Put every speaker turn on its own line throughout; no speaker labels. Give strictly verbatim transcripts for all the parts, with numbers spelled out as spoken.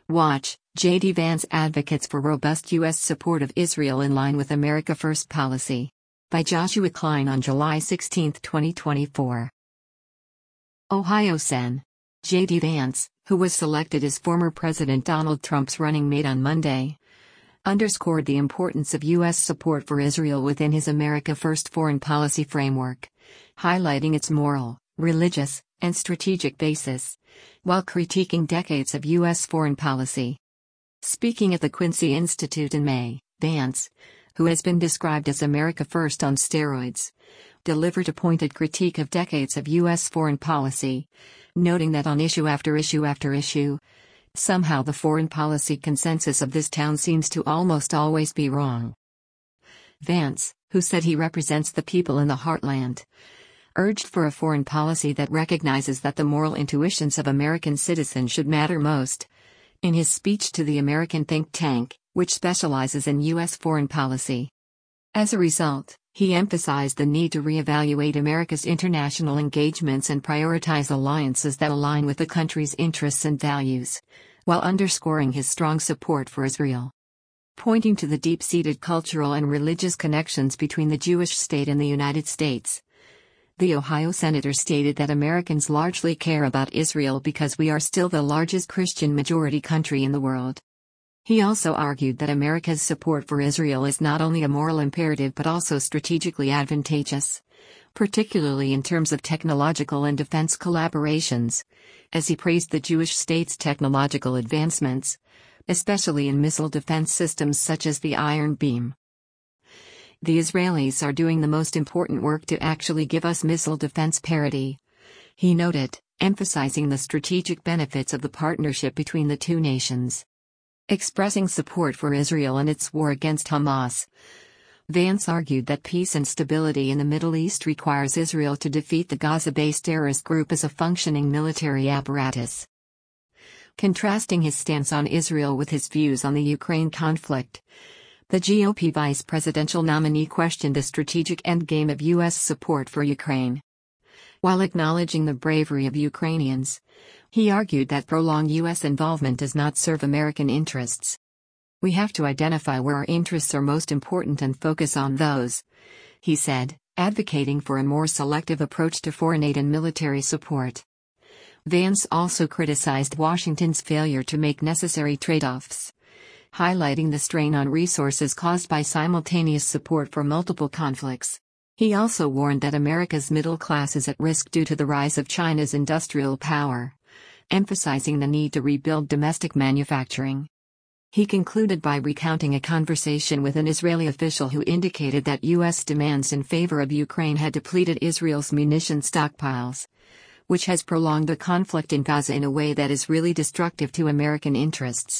Watch, J D Vance advocates for robust U S support of Israel in line with America First policy. By Joshua Klein on July sixteenth, twenty twenty-four. Ohio Sen. J D Vance, who was selected as former President Donald Trump's running mate on Monday, underscored the importance of U S support for Israel within his America First foreign policy framework, highlighting its moral, religious, and strategic basis, while critiquing decades of U S foreign policy. Speaking at the Quincy Institute in May, Vance, who has been described as America First on steroids, delivered a pointed critique of decades of U S foreign policy, noting that on issue after issue after issue, somehow the foreign policy consensus of this town seems to almost always be wrong. Vance, who said he represents the people in the heartland, urged for a foreign policy that recognizes that the moral intuitions of American citizens should matter most. In his speech to the American think tank, which specializes in U S foreign policy. As a result, he emphasized the need to reevaluate America's international engagements and prioritize alliances that align with the country's interests and values, while underscoring his strong support for Israel. Pointing to the deep-seated cultural and religious connections between the Jewish state and the United States, the Ohio senator stated that Americans largely care about Israel because we are still the largest Christian majority country in the world. He also argued that America's support for Israel is not only a moral imperative but also strategically advantageous, particularly in terms of technological and defense collaborations, as he praised the Jewish state's technological advancements, especially in missile defense systems such as the Iron Beam. The Israelis are doing the most important work to actually give us missile defense parity, he noted, emphasizing the strategic benefits of the partnership between the two nations. Expressing support for Israel and its war against Hamas, Vance argued that peace and stability in the Middle East requires Israel to defeat the Gaza-based terrorist group as a functioning military apparatus. Contrasting his stance on Israel with his views on the Ukraine conflict, the G O P vice presidential nominee questioned the strategic endgame of U S support for Ukraine. While acknowledging the bravery of Ukrainians, he argued that prolonged U S involvement does not serve American interests. We have to identify where our interests are most important and focus on those, he said, advocating for a more selective approach to foreign aid and military support. Vance also criticized Washington's failure to make necessary trade-offs, highlighting the strain on resources caused by simultaneous support for multiple conflicts. He also warned that America's middle class is at risk due to the rise of China's industrial power, emphasizing the need to rebuild domestic manufacturing. He concluded by recounting a conversation with an Israeli official who indicated that U S demands in favor of Ukraine had depleted Israel's munition stockpiles, which has prolonged the conflict in Gaza in a way that is really destructive to American interests.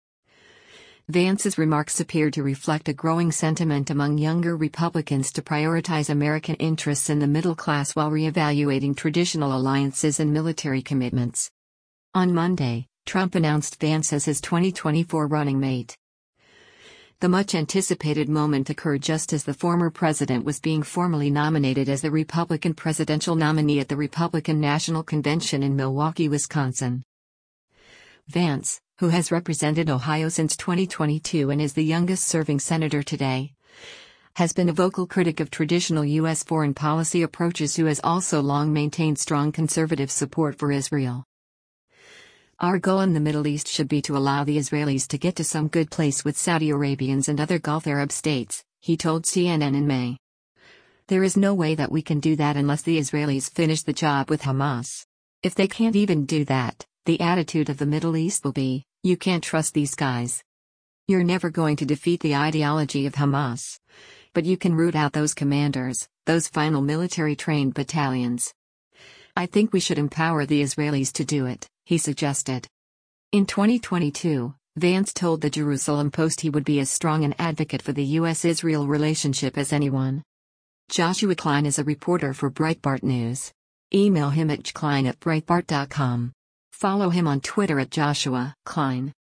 Vance's remarks appeared to reflect a growing sentiment among younger Republicans to prioritize American interests in the middle class while reevaluating traditional alliances and military commitments. On Monday, Trump announced Vance as his twenty twenty-four running mate. The much-anticipated moment occurred just as the former president was being formally nominated as the Republican presidential nominee at the Republican National Convention in Milwaukee, Wisconsin. Vance, who has represented Ohio since twenty twenty-two and is the youngest-serving senator today, has been a vocal critic of traditional U S foreign policy approaches who has also long maintained strong conservative support for Israel. Our goal in the Middle East should be to allow the Israelis to get to some good place with Saudi Arabians and other Gulf Arab states, he told C N N in May. There is no way that we can do that unless the Israelis finish the job with Hamas. If they can't even do that, the attitude of the Middle East will be, you can't trust these guys. You're never going to defeat the ideology of Hamas. But you can root out those commanders, those final military-trained battalions. I think we should empower the Israelis to do it, he suggested. In twenty twenty-two, Vance told the Jerusalem Post he would be as strong an advocate for the U S Israel relationship as anyone. Joshua Klein is a reporter for Breitbart News. Email him at klein at breitbart dot com. Follow him on Twitter at Joshua Klein.